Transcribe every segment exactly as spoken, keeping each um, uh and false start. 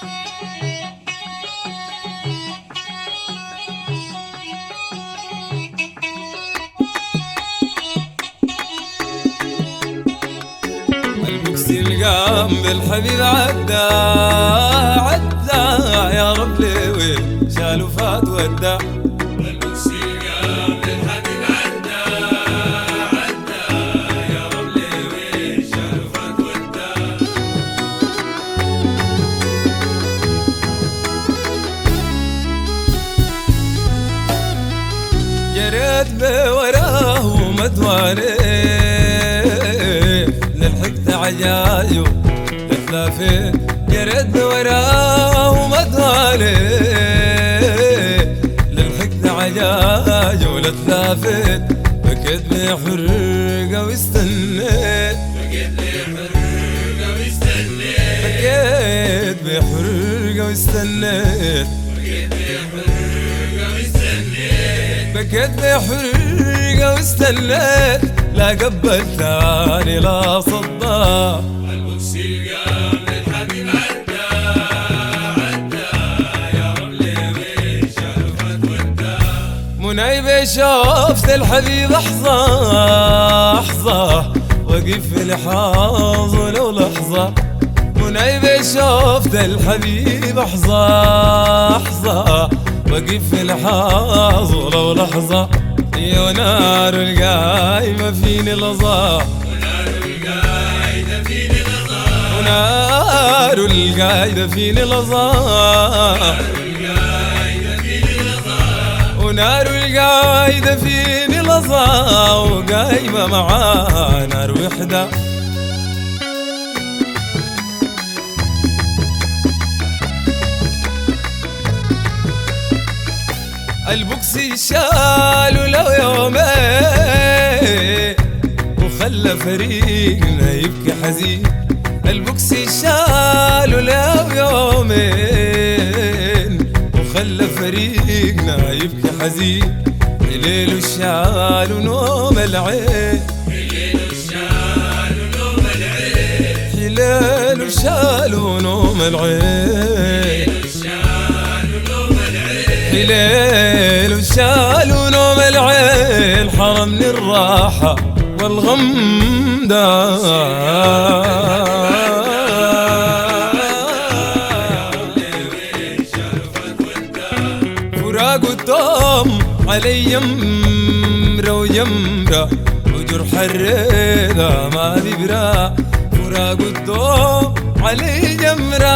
البوكس القام بالحبيب عدى عدى يا رب لي وين شال وفات ودى. البوكس القام بالحبيب عدى عدى يا رب لي وين شال وفات ودى. يا ريت بوراه ومدواني عجايو لفلافي يا ريت بوراه ومدواني للحقد عجايو لفلافي بكيت بحرقة واستنيت بكيت بحرقة واستنيت بكيت بحرقة واستنيت بكيت بحرقة واستنيت بكيت بحرقة واستنيت لا قبل ثاني لا صدى. البوكس القام بالحبيب عدى عدى يا رب لي وين شال وفات ودى. منايبة شفت الحبيب احظى احظى وقف في الحاظ ولو لحظة. منايبة شفت الحبيب احظى احظى وقف في الحاظ ولو لحظة. يا نار القايمة فيني لظى ونار القايدة فيني لظى ونار القايدة فيني لظى ونار القايدة فيني لظى وقايمة معاه نار وحدة. البوكس شالوا لو يومين وخلى فريقنا يبكي حزين. البوكس شالوا لو يومين وخلى فريقنا يبكي حزين. ليل شالوا نوم العين ليل شالوا نوم العين ليل شالوا نوم العين ليل وشالوا نوم العين. حرمني الراحة والغم دا فراق الدوم علي يمرة ويمرة وجرح الريدة ما بيبرى. فراق الدوم علي يمرة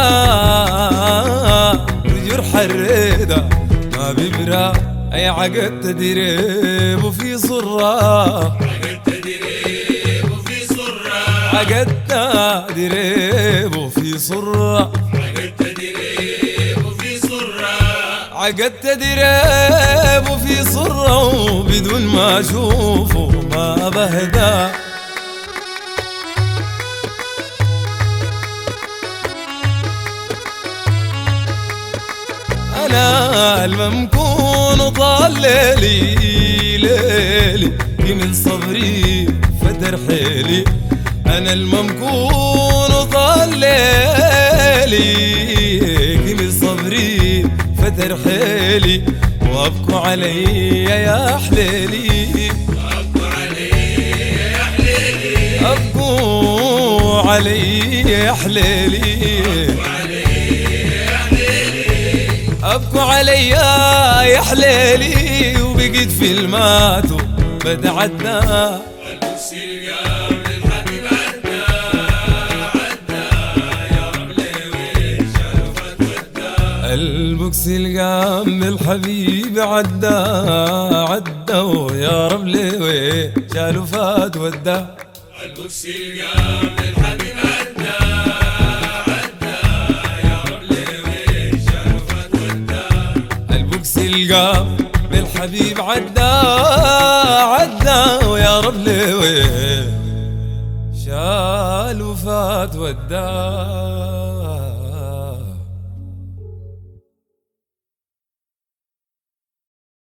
وجرح الريدة ما بيبرى. اي عقد تدريب وفي صرة عقد تدريب وفي صرة عقد تدريب وفي صرة عقد تدريب وفي صرة عقد تدريب وفي صرة وبدون ما اشوفه ما بهدى. أنا الممكون طال ليلي ليلي من صبري فتر حيلي. أنا الممكون طال ليلي من صبري فتر حيلي. وأبكوا علي يا حليلي أبكوا علي يا حليلي أبكوا علي يا حليلي أبكوا علي يا حليلي. وبقيت في المات وبتعدى. البوكس القام بالحبيب عدى عدى يا رب لي وين شال وفات ودى. البوكس القام بالحبيب عدى عدى ويا رب لي وين شال وفات ودى. البوكس القام بالحبيب عدى عدى يا رب لي وين شال وفات ودى. البوكس القام بالحبيب عدى عدى ويا رب لي وين شال وفات ودى.